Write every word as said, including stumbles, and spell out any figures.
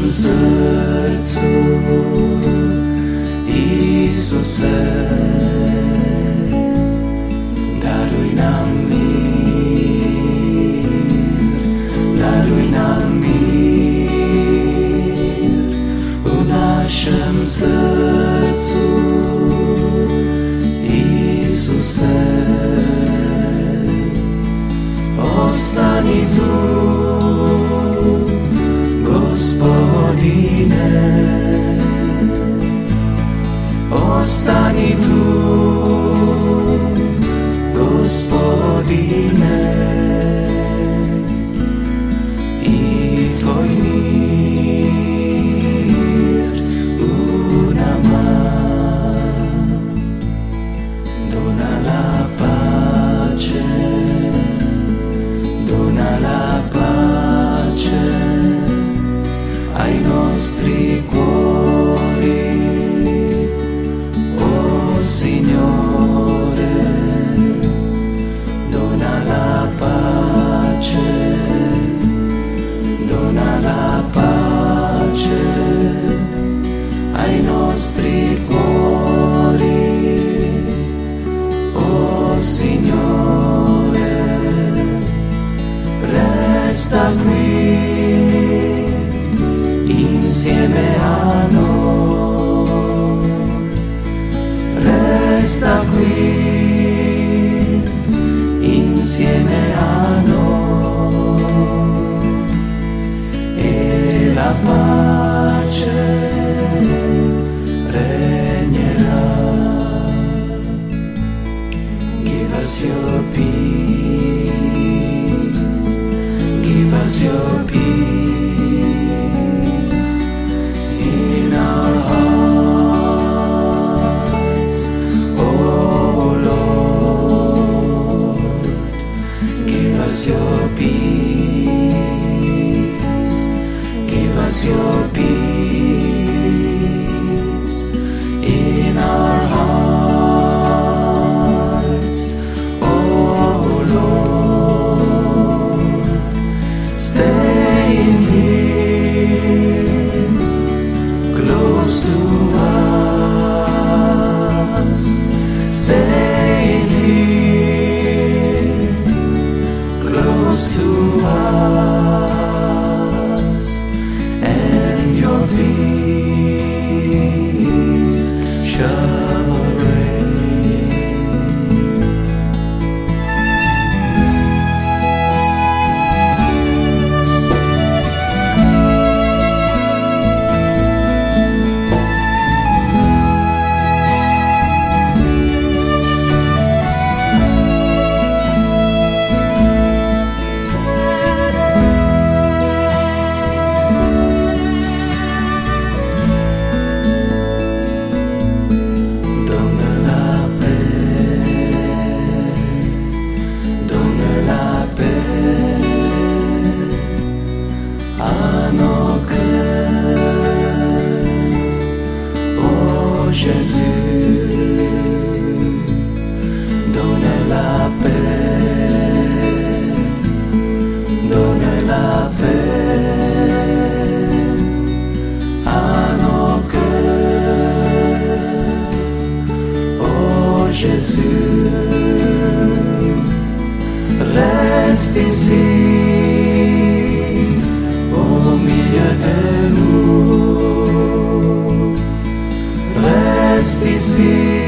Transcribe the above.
srdcu, Isuse, daruj nám mír, daruj nám mír u našem srdcu, Isuse, ostani tu, Gospodine, ostani tu, Gospodine, i Tvoj mir u nama dona la pace, dona la pace ai nostri cuori, oh Signore, dona la pace, dona la pace ai nostri cuori, oh Signore, resta qui insieme a noi, resta qui insieme a noi, e la pace regnerà. Give us your peace, give us your peace in our hearts, oh Lord. Give us your peace, give us your peace in our hearts, oh Lord. Stay here close to us, stay here close to us, and your peace shall reign. Jésus, donne la paix, donne la paix à nos cœurs. Oh Jésus, reste ici au milieu de nous. Reste ici